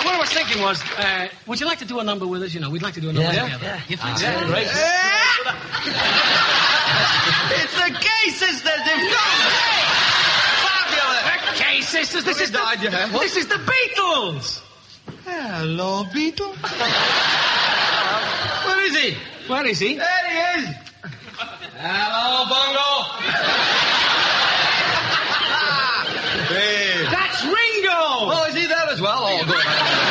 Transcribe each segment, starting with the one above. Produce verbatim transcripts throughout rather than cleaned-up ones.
what I was thinking was, uh, would you like to do a number with us? You know, we'd like to do a number Yeah, together. yeah. You think so? Yeah, great. It's the Gay Sisters. They've gone. Fabulous. The Gay Sisters. This is the, died, yeah. What? this is the Beatles. Hello, Beetle. Where is he? Where is he? There he is. Hello, Bongo. Hey. That's Ringo. Oh, is he there as well? Oh, good.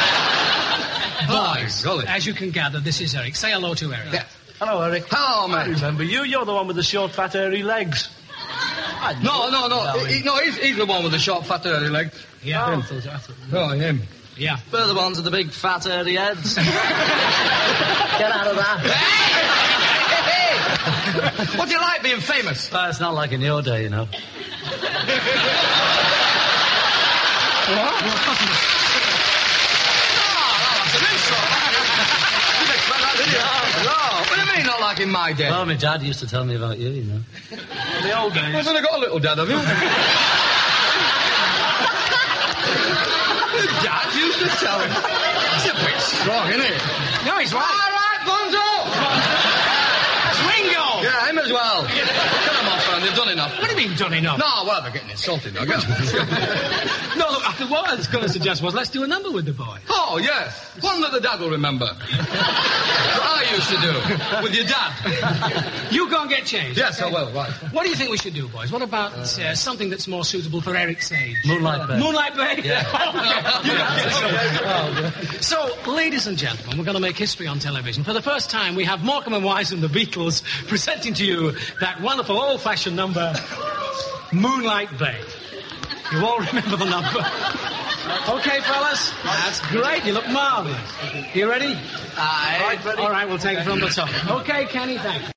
Boys, Oh, golly. as you can gather, this is Eric. Say hello to Eric. Yeah. Hello, Eric. Hello, I mate. remember you. You're the one with the short, fat, hairy legs. No, no, no. He, no, he's, he's the one with the short, fat, hairy legs. Yeah. Oh, him. Yeah. We're the ones with the big, fat, hairy heads. Get out of that. Hey! What do you like being famous? Oh, it's not like in your day, you know. What do you mean not like in my day? Well, my dad used to tell me about you, you know. The old days. I've only got a little dad, have you? Dad used to tell him. It's a bit strong, isn't it? No, he's All right. right, Bonzo! That's Ringo. Yeah, him as well. Get them off, man. They've done enough. What do you mean, done enough? No, well, they're getting insulted now. Get 'em. No, look, what I was going to suggest was let's do a number with the boy. Oh, yes. One that the dad will remember. What I used to do with your dad. You go and get changed. Yes, I will, right. What do you think we should do, boys? What about uh, something that's more suitable for Eric's age? Moonlight Bay. Moonlight Bay? Yeah. So, ladies and gentlemen, we're going to make history on television. For the first time, we have Morecambe and Wise and the Beatles presenting to you that wonderful old-fashioned number, Moonlight Bay. You all remember the number? Okay, fellas? That's great. You look marvellous. You ready? Aye. All right, we'll take it from the top. Okay, Kenny, thank you.